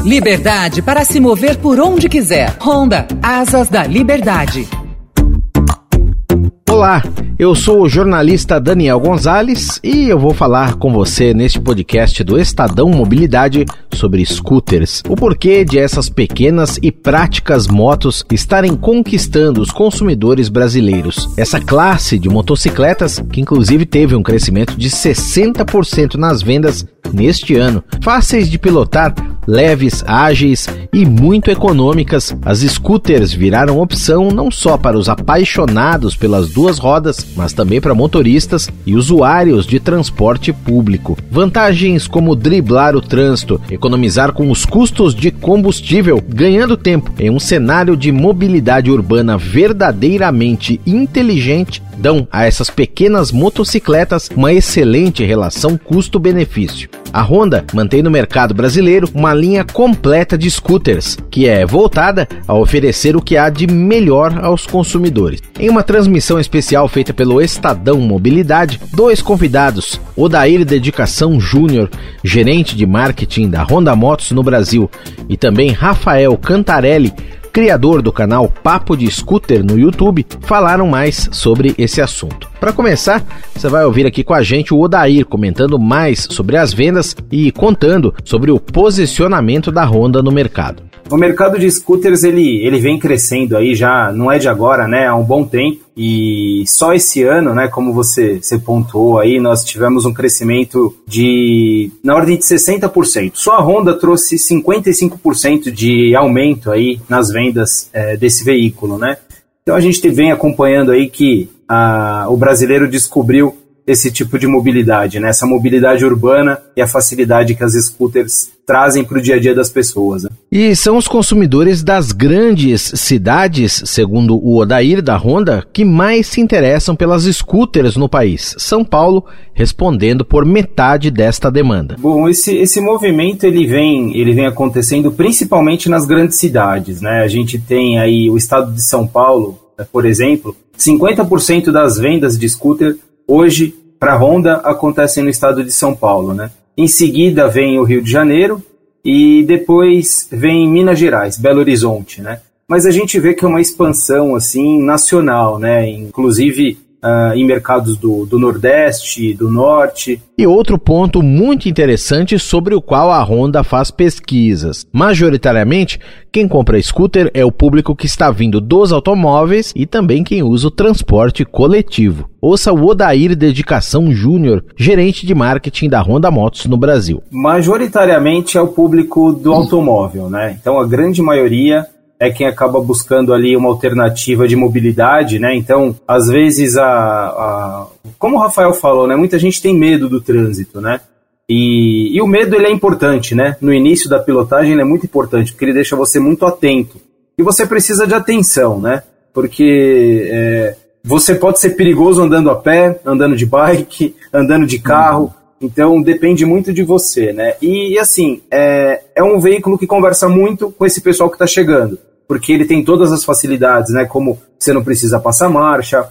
Liberdade para se mover por onde quiser. Honda, asas da liberdade. Olá, eu sou o jornalista Daniel Gonzalez e eu vou falar com você neste podcast do Estadão Mobilidade sobre scooters. O porquê de essas pequenas e práticas motos estarem conquistando os consumidores brasileiros. Essa classe de motocicletas, que inclusive teve um crescimento de 60% nas vendas neste ano. Fáceis de pilotar, leves, ágeis e muito econômicas, as scooters viraram opção não só para os apaixonados pelas duas rodas, mas também para motoristas e usuários de transporte público. Vantagens como driblar o trânsito, economizar com os custos de combustível, ganhando tempo em um cenário de mobilidade urbana verdadeiramente inteligente, dão a essas pequenas motocicletas uma excelente relação custo-benefício. A Honda mantém no mercado brasileiro uma linha completa de scooters, que é voltada a oferecer o que há de melhor aos consumidores. Em uma transmissão especial feita pelo Estadão Mobilidade, dois convidados, Odair Dedicação Júnior, gerente de marketing da Honda Motos no Brasil, e também Rafael Cantarelli, criador do canal Papo de Scooter no YouTube, falaram mais sobre esse assunto. Para começar, você vai ouvir aqui com a gente o Odair comentando mais sobre as vendas e contando sobre o posicionamento da Honda no mercado. O mercado de scooters ele vem crescendo aí já, não é de agora, né, há um bom tempo, e só esse ano, né, como você pontuou aí, nós tivemos um crescimento na ordem de 60%. Só a Honda trouxe 55% de aumento aí nas vendas desse veículo, né. Então a gente vem acompanhando aí que o brasileiro descobriu esse tipo de mobilidade, né? Essa mobilidade urbana e a facilidade que as scooters trazem para o dia a dia das pessoas. Né? E são os consumidores das grandes cidades, segundo o Odair da Honda, que mais se interessam pelas scooters no país. São Paulo respondendo por metade desta demanda. Bom, esse movimento ele vem acontecendo principalmente nas grandes cidades, né? A gente tem aí o estado de São Paulo, por exemplo, 50% das vendas de scooter hoje, para a Honda, acontecem no estado de São Paulo, né? Em seguida vem o Rio de Janeiro e depois vem Minas Gerais, Belo Horizonte, né? Mas a gente vê que é uma expansão assim, nacional, né? Inclusive em mercados do Nordeste, do Norte. E outro ponto muito interessante sobre o qual a Honda faz pesquisas. Majoritariamente, quem compra scooter é o público que está vindo dos automóveis e também quem usa o transporte coletivo. Ouça o Odair Dedicação Júnior, gerente de marketing da Honda Motos no Brasil. Majoritariamente é o público do automóvel, né? Então a grande maioria é quem acaba buscando ali uma alternativa de mobilidade, né? Então, às vezes, como o Rafael falou, né? Muita gente tem medo do trânsito, né? E o medo, ele é importante, né? No início da pilotagem, ele é muito importante, porque ele deixa você muito atento. E você precisa de atenção, né? Porque você pode ser perigoso andando a pé, andando de bike, andando de carro. Então, depende muito de você, né? E assim, é um veículo que conversa muito com esse pessoal que está chegando, porque ele tem todas as facilidades, né? Como você não precisa passar marcha,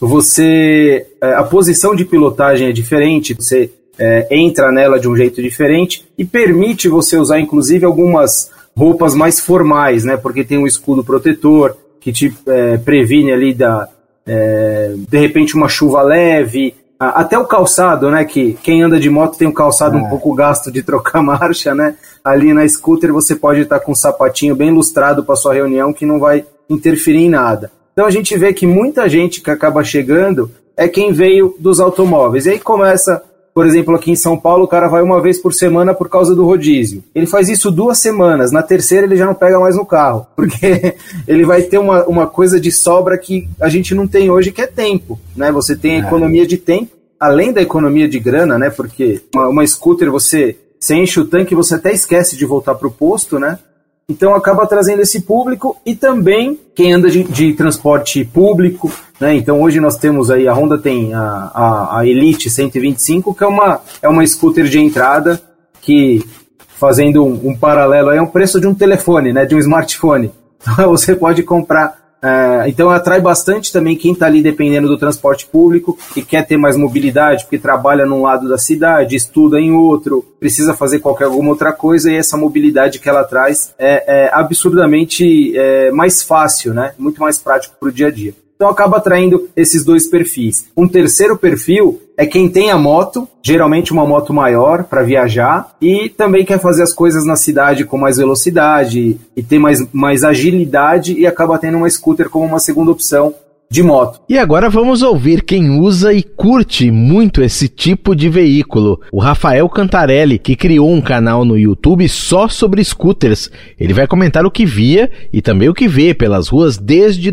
a posição de pilotagem é diferente, você entra nela de um jeito diferente e permite você usar, inclusive, algumas roupas mais formais, né? Porque tem um escudo protetor que te previne ali de repente, uma chuva leve. Até o calçado, né, que quem anda de moto tem um calçado um pouco gasto de trocar marcha, né, ali na scooter você pode estar com um sapatinho bem lustrado para sua reunião que não vai interferir em nada. Então a gente vê que muita gente que acaba chegando é quem veio dos automóveis. E aí começa, por exemplo, aqui em São Paulo, o cara vai uma vez por semana por causa do rodízio. Ele faz isso 2 semanas, na terceira ele já não pega mais no carro, porque ele vai ter uma coisa de sobra que a gente não tem hoje, que é tempo, né? Você tem a economia de tempo, além da economia de grana, né? Porque uma scooter, você enche o tanque e você até esquece de voltar para o posto, né? Então acaba trazendo esse público e também quem anda de transporte público, né? Então hoje nós temos aí, a Honda tem a Elite 125, que é uma scooter de entrada que, fazendo um paralelo, é um preço de um telefone, né? De um smartphone. Então você pode comprar Então atrai bastante também quem está ali dependendo do transporte público, que quer ter mais mobilidade, porque trabalha num lado da cidade, estuda em outro, precisa fazer alguma outra coisa, e essa mobilidade que ela traz é absurdamente mais fácil, né? Muito mais prático para o dia a dia. Então acaba atraindo esses dois perfis. Um terceiro perfil é quem tem a moto, geralmente uma moto maior para viajar, e também quer fazer as coisas na cidade com mais velocidade e ter mais agilidade, e acaba tendo uma scooter como uma segunda opção de moto. E agora vamos ouvir quem usa e curte muito esse tipo de veículo, o Rafael Cantarelli, que criou um canal no YouTube só sobre scooters. Ele vai comentar o que via e também o que vê pelas ruas desde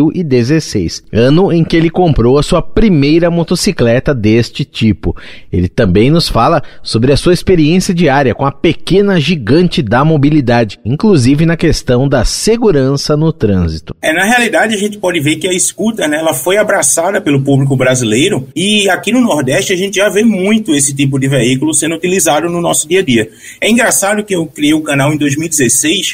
2016, ano em que ele comprou a sua primeira motocicleta deste tipo. Ele também nos fala sobre a sua experiência diária com a pequena gigante da mobilidade, inclusive na questão da segurança no trânsito. Na realidade, a gente pode ver que a scooter, né, ela foi abraçada pelo público brasileiro, e aqui no Nordeste a gente já vê muito esse tipo de veículo sendo utilizado no nosso dia a dia. É engraçado que eu criei o canal em 2016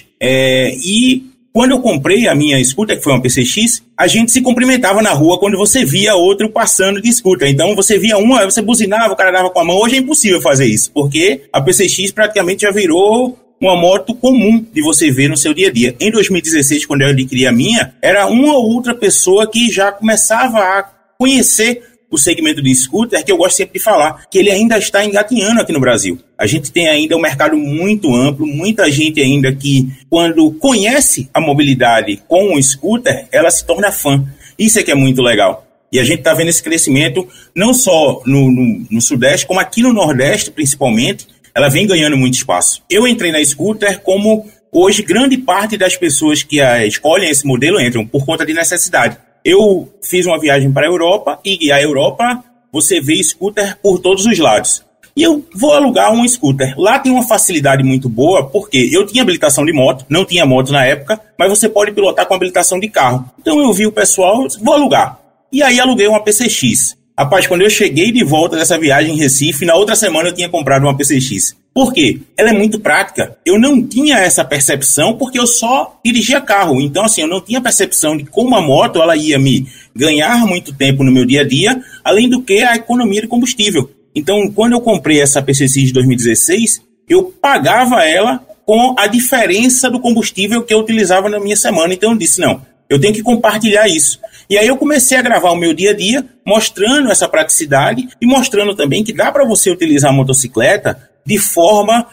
e quando eu comprei a minha scooter, que foi uma PCX, a gente se cumprimentava na rua quando você via outro passando de scooter. Então você via uma, você buzinava, o cara dava com a mão. Hoje é impossível fazer isso, porque a PCX praticamente já virou uma moto comum de você ver no seu dia a dia. Em 2016, quando eu adquiri a minha, era uma ou outra pessoa que já começava a conhecer o segmento de scooter, que eu gosto sempre de falar, que ele ainda está engatinhando aqui no Brasil. A gente tem ainda um mercado muito amplo, muita gente ainda que, quando conhece a mobilidade com o scooter, ela se torna fã. Isso é que é muito legal. E a gente está vendo esse crescimento não só no Sudeste, como aqui no Nordeste, principalmente. Ela vem ganhando muito espaço. Eu entrei na scooter como hoje grande parte das pessoas que escolhem esse modelo entram por conta de necessidade. Eu fiz uma viagem para a Europa, e a Europa você vê scooter por todos os lados. E eu vou alugar um scooter. Lá tem uma facilidade muito boa, porque eu tinha habilitação de moto, não tinha moto na época, mas você pode pilotar com habilitação de carro. Então eu vi o pessoal, vou alugar. E aí aluguei uma PCX. Rapaz, quando eu cheguei de volta dessa viagem em Recife, na outra semana eu tinha comprado uma PCX. Por quê? Ela é muito prática. Eu não tinha essa percepção porque eu só dirigia carro. Então, assim, eu não tinha percepção de como a moto ela ia me ganhar muito tempo no meu dia a dia, além do que a economia de combustível. Então, quando eu comprei essa PCX de 2016, eu pagava ela com a diferença do combustível que eu utilizava na minha semana. Então, eu disse, não, eu tenho que compartilhar isso. E aí eu comecei a gravar o meu dia a dia, mostrando essa praticidade e mostrando também que dá para você utilizar a motocicleta de forma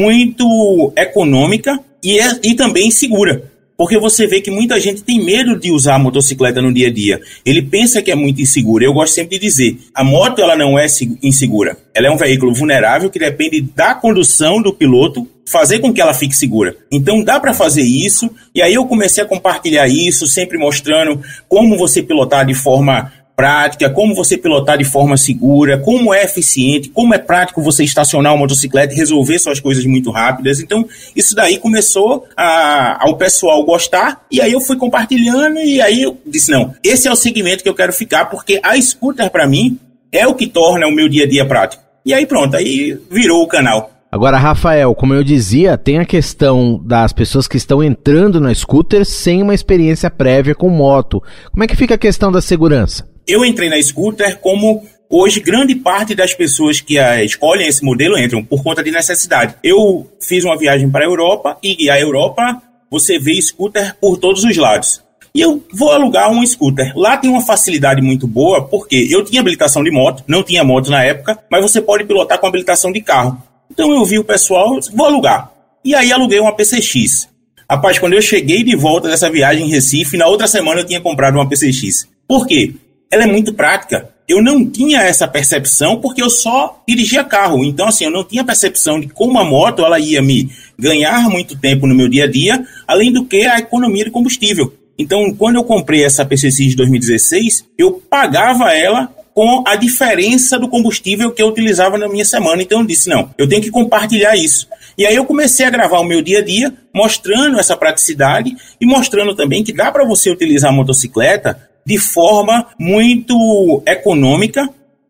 muito econômica e também segura. Porque você vê que muita gente tem medo de usar a motocicleta no dia a dia. Ele pensa que é muito insegura. Eu gosto sempre de dizer, a moto ela não é insegura. Ela é um veículo vulnerável que depende da condução do piloto fazer com que ela fique segura. Então dá para fazer isso, e aí eu comecei a compartilhar isso, sempre mostrando como você pilotar de forma prática, como você pilotar de forma segura, como é eficiente, como é prático você estacionar uma motocicleta e resolver suas coisas muito rápidas. Então isso daí começou ao pessoal gostar, e aí eu fui compartilhando, e aí eu disse, não, esse é o segmento que eu quero ficar, porque a scooter para mim é o que torna o meu dia a dia prático. E aí pronto, aí virou o canal. Agora, Rafael, como eu dizia, tem a questão das pessoas que estão entrando na scooter sem uma experiência prévia com moto. Como é que fica a questão da segurança? Eu entrei na scooter como hoje grande parte das pessoas que escolhem esse modelo entram por conta de necessidade. Eu fiz uma viagem para a Europa, e a Europa você vê scooter por todos os lados. E eu vou alugar um scooter. Lá tem uma facilidade muito boa, porque eu tinha habilitação de moto, não tinha moto na época, mas você pode pilotar com habilitação de carro. Então eu vi o pessoal, vou alugar. E aí aluguei uma PCX. Rapaz, quando eu cheguei de volta dessa viagem em Recife, na outra semana eu tinha comprado uma PCX. Por quê? Ela é muito prática. Eu não tinha essa percepção porque eu só dirigia carro. Então, assim, eu não tinha percepção de como a moto ela ia me ganhar muito tempo no meu dia a dia, além do que a economia de combustível. Então, quando eu comprei essa PCX de 2016, eu pagava ela com a diferença do combustível que eu utilizava na minha semana. Então eu disse, não, eu tenho que compartilhar isso. E aí eu comecei a gravar o meu dia a dia, mostrando essa praticidade e mostrando também que dá para você utilizar a motocicleta de forma muito econômica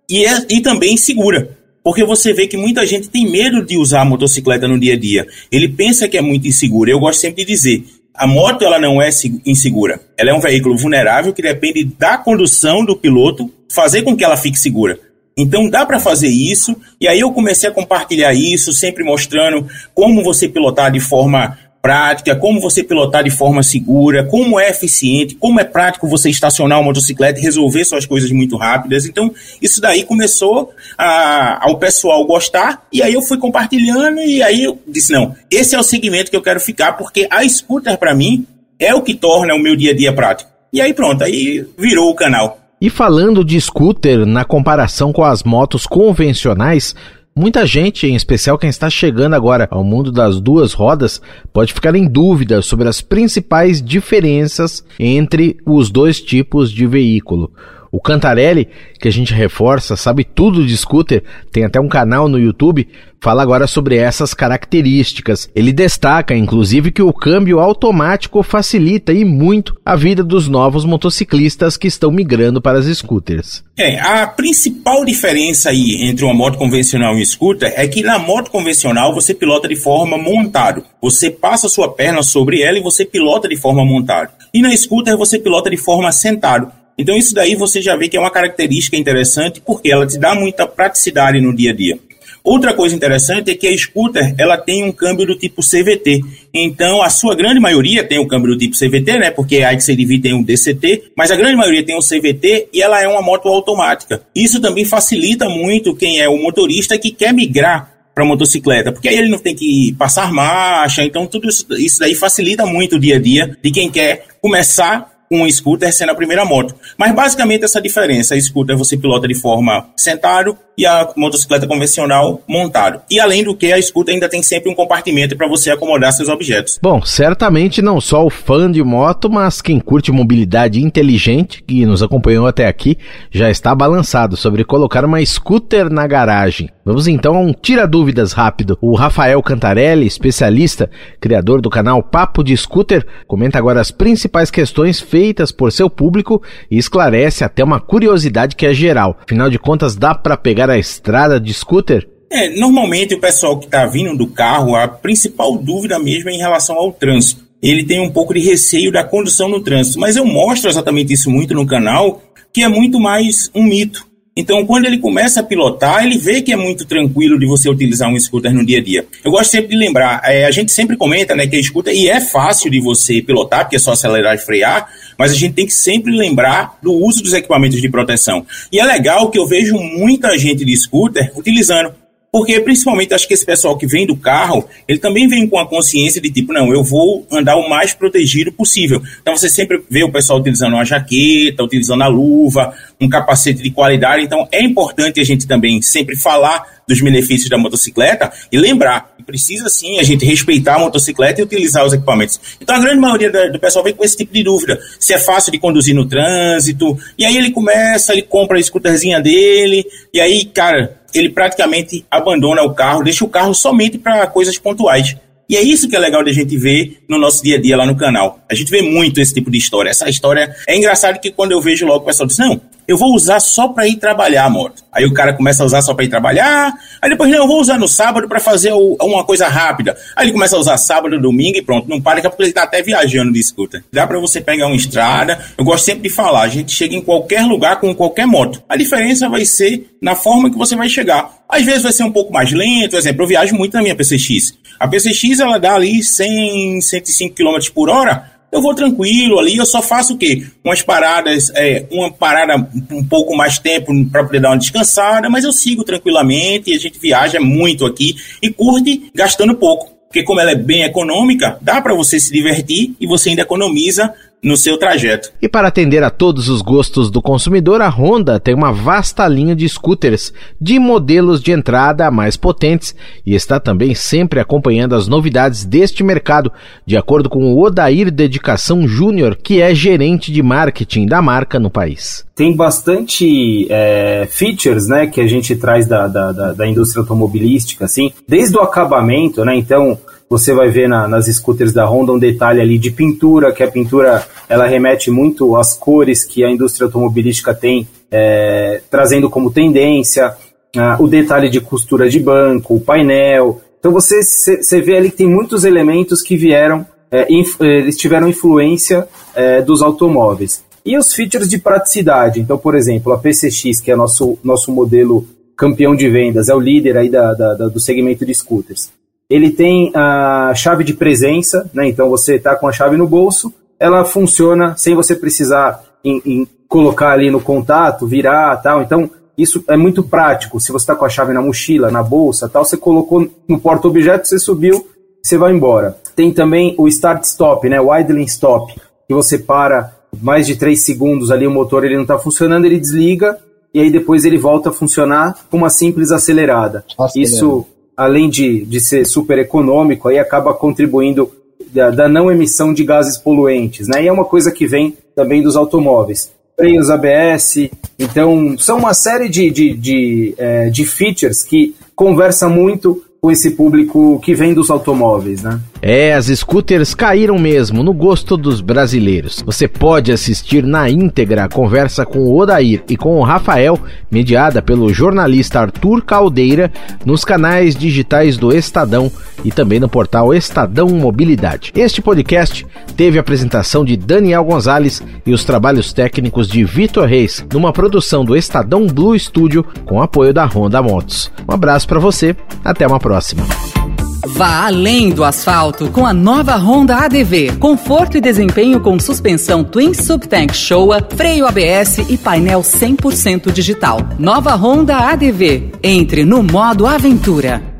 e também segura. Porque você vê que muita gente tem medo de usar a motocicleta no dia a dia. Ele pensa que é muito inseguro. Eu gosto sempre de dizer, A moto ela não é insegura. Ela é um veículo vulnerável que depende da condução do piloto fazer com que ela fique segura. Então dá para fazer isso, e aí eu comecei a compartilhar isso, sempre mostrando como você pilotar de forma prática, como você pilotar de forma segura, como é eficiente, como é prático você estacionar uma motocicleta e resolver suas coisas muito rápidas. Então isso daí começou ao pessoal gostar, e aí eu fui compartilhando, e aí eu disse, não, esse é o segmento que eu quero ficar, porque a scooter para mim é o que torna o meu dia a dia prático. E aí pronto, aí virou o canal. E falando de scooter, na comparação com as motos convencionais, muita gente, em especial quem está chegando agora ao mundo das duas rodas, pode ficar em dúvida sobre as principais diferenças entre os dois tipos de veículo. O Cantarelli, que a gente reforça, sabe tudo de scooter, tem até um canal no YouTube, fala agora sobre essas características. Ele destaca, inclusive, que o câmbio automático facilita e muito a vida dos novos motociclistas que estão migrando para as scooters. A principal diferença aí entre uma moto convencional e um scooter é que na moto convencional você pilota de forma montada. Você passa a sua perna sobre ela e você pilota de forma montada. E na scooter você pilota de forma sentado. Então isso daí você já vê que é uma característica interessante porque ela te dá muita praticidade no dia a dia. Outra coisa interessante é que a scooter ela tem um câmbio do tipo CVT. Então a sua grande maioria tem o câmbio do tipo CVT, né? Porque a XCDV tem um DCT, mas a grande maioria tem um CVT e ela é uma moto automática. Isso também facilita muito quem é o motorista que quer migrar para motocicleta, porque aí ele não tem que passar marcha, então tudo isso daí facilita muito o dia a dia de quem quer começar com um scooter sendo a primeira moto. Mas basicamente essa diferença, a scooter você pilota de forma sentado e a motocicleta convencional montado. E além do que, a scooter ainda tem sempre um compartimento para você acomodar seus objetos. Bom, certamente não só o fã de moto, mas quem curte mobilidade inteligente, que nos acompanhou até aqui, já está balançado sobre colocar uma scooter na garagem. Vamos então a um tira-dúvidas rápido. O Rafael Cantarelli, especialista, criador do canal Papo de Scooter, comenta agora as principais questões feitas por seu público e esclarece até uma curiosidade que é geral. Afinal de contas, dá para pegar a estrada de scooter? Normalmente o pessoal que está vindo do carro, a principal dúvida mesmo é em relação ao trânsito. Ele tem um pouco de receio da condução no trânsito, mas eu mostro exatamente isso muito no canal, que é muito mais um mito. Então, quando ele começa a pilotar, ele vê que é muito tranquilo de você utilizar um scooter no dia a dia. Eu gosto sempre de lembrar, a gente sempre comenta, né, que a scooter, e é fácil de você pilotar, porque é só acelerar e frear, mas a gente tem que sempre lembrar do uso dos equipamentos de proteção. E é legal que eu vejo muita gente de scooter utilizando, porque principalmente acho que esse pessoal que vem do carro, ele também vem com a consciência de tipo, não, eu vou andar o mais protegido possível. Então você sempre vê o pessoal utilizando uma jaqueta, utilizando a luva, um capacete de qualidade. Então é importante a gente também sempre falar dos benefícios da motocicleta e lembrar que precisa sim a gente respeitar a motocicleta e utilizar os equipamentos. Então a grande maioria do pessoal vem com esse tipo de dúvida, se é fácil de conduzir no trânsito, e aí ele compra a scooterzinha dele, e aí, cara, ele praticamente abandona o carro, deixa o carro somente para coisas pontuais. E é isso que é legal de a gente ver no nosso dia a dia lá no canal. A gente vê muito esse tipo de história. Essa história é engraçado que quando eu vejo logo o pessoal diz, não, eu vou usar só para ir trabalhar a moto. Aí o cara começa a usar só para ir trabalhar, aí depois, não, eu vou usar no sábado para fazer uma coisa rápida. Aí ele começa a usar sábado, domingo e pronto, não para, daqui a pouco ele tá até viajando de scooter. Dá para você pegar uma estrada, eu gosto sempre de falar, a gente chega em qualquer lugar com qualquer moto. A diferença vai ser na forma que você vai chegar. Às vezes vai ser um pouco mais lento, por exemplo, eu viajo muito na minha PCX. A PCX, ela dá ali 100, 105 km por hora, eu vou tranquilo ali, eu só faço o quê? Umas paradas, uma parada um pouco mais tempo para poder dar uma descansada, mas eu sigo tranquilamente e a gente viaja muito aqui e curte gastando pouco. Porque como ela é bem econômica, dá para você se divertir e você ainda economiza no seu trajeto. E para atender a todos os gostos do consumidor, a Honda tem uma vasta linha de scooters de modelos de entrada mais potentes e está também sempre acompanhando as novidades deste mercado, de acordo com o Odair Dedicação Júnior, que é gerente de marketing da marca no país. Tem bastante features, né, que a gente traz da indústria automobilística, assim, desde o acabamento, né, então você vai ver nas scooters da Honda um detalhe ali de pintura, que a pintura ela remete muito às cores que a indústria automobilística tem, trazendo como tendência, o detalhe de costura de banco, o painel. Então você vê ali que tem muitos elementos que vieram eles tiveram influência dos automóveis. E os features de praticidade, então, por exemplo, a PCX, que é nosso modelo campeão de vendas, é o líder aí do segmento de scooters. Ele tem a chave de presença, né? Então você está com a chave no bolso, ela funciona sem você precisar em colocar ali no contato, virar, tal. Então isso é muito prático. Se você está com a chave na mochila, na bolsa, tal, você colocou no porta-objeto, você subiu, você vai embora. Tem também o start-stop, né? O idling stop, que você para mais de 3 segundos ali, o motor ele não está funcionando, ele desliga e aí depois ele volta a funcionar com uma simples acelerada. Isso, além de ser super econômico, aí acaba contribuindo da não emissão de gases poluentes, né? E é uma coisa que vem também dos automóveis. Freios ABS, então são uma série de features que conversa muito com esse público que vem dos automóveis, né? As scooters caíram mesmo no gosto dos brasileiros. Você pode assistir na íntegra a conversa com o Odair e com o Rafael, mediada pelo jornalista Arthur Caldeira, nos canais digitais do Estadão e também no portal Estadão Mobilidade. Este podcast teve a apresentação de Daniel Gonzalez e os trabalhos técnicos de Vitor Reis, numa produção do Estadão Blue Studio com apoio da Honda Motos. Um abraço para você, até uma próxima. Vá além do asfalto com a nova Honda ADV. Conforto e desempenho com suspensão Twin Subtank Showa, freio ABS e painel 100% digital. Nova Honda ADV. Entre no modo aventura.